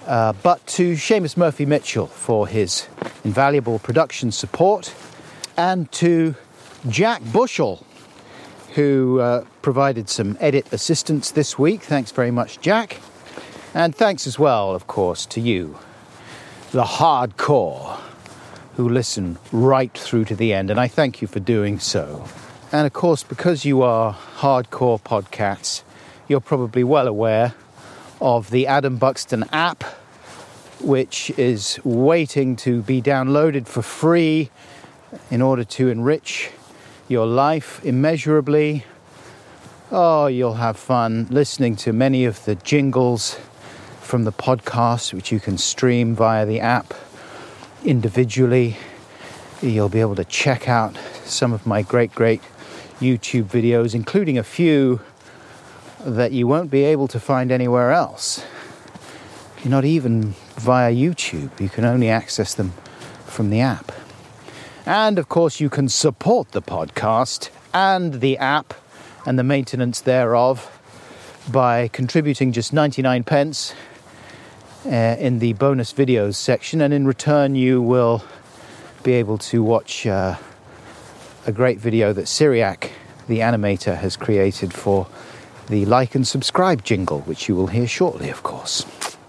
uh, but to Seamus Murphy-Mitchell for his invaluable production support, and to Jack Bushell, who uh, provided some edit assistance this week. Thanks very much, Jack. And thanks as well, of course, to you, the hardcore, who listen right through to the end, and I thank you for doing so. And of course, because you are hardcore podcats, you're probably well aware of the Adam Buxton app, which is waiting to be downloaded for free in order to enrich your life immeasurably. Oh, you'll have fun listening to many of the jingles from the podcast, which you can stream via the app individually. You'll be able to check out some of my great, great YouTube videos, including a few that you won't be able to find anywhere else. Not even via YouTube. You can only access them from the app. And of course, you can support the podcast and the app and the maintenance thereof by contributing just ninety-nine pence uh, in the bonus videos section, and in return you will be able to watch uh, a great video that Syriac, the animator, has created for the like and subscribe jingle, which you will hear shortly, of course.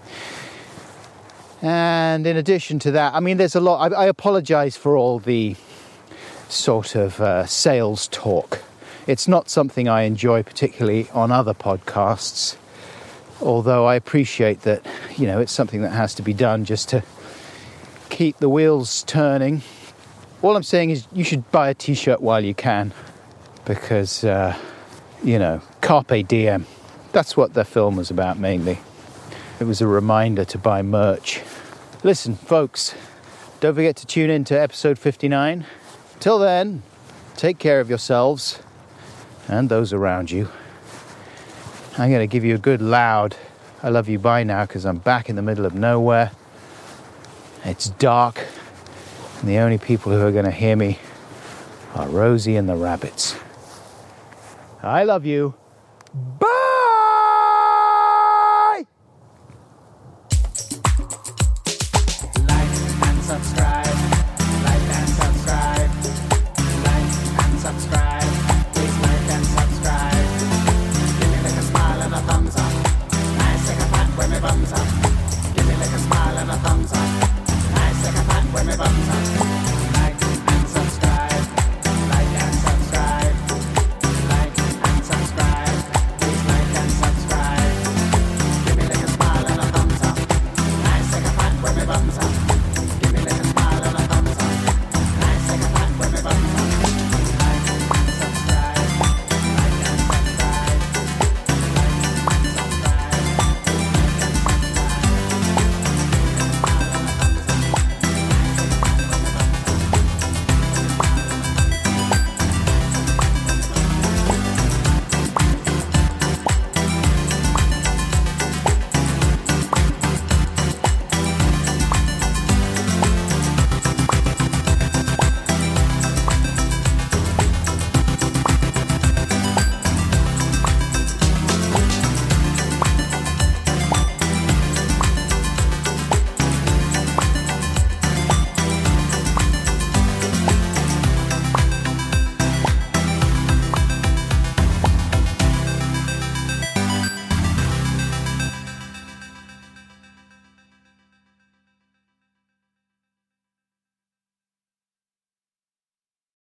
And in addition to that, I mean, there's a lot. I, I apologize for all the sort of uh, sales talk. It's not something I enjoy particularly on other podcasts, although I appreciate that, you know, it's something that has to be done just to keep the wheels turning. All I'm saying is you should buy a t-shirt while you can, because, uh, you know, carpe diem. That's what the film was about mainly. It was a reminder to buy merch. Listen, folks, don't forget to tune in to episode fifty-nine. Till then, take care of yourselves and those around you. I'm going to give you a good loud I love you bye now, because I'm back in the middle of nowhere. It's dark, and the only people who are going to hear me are Rosie and the rabbits. I love you. Bye!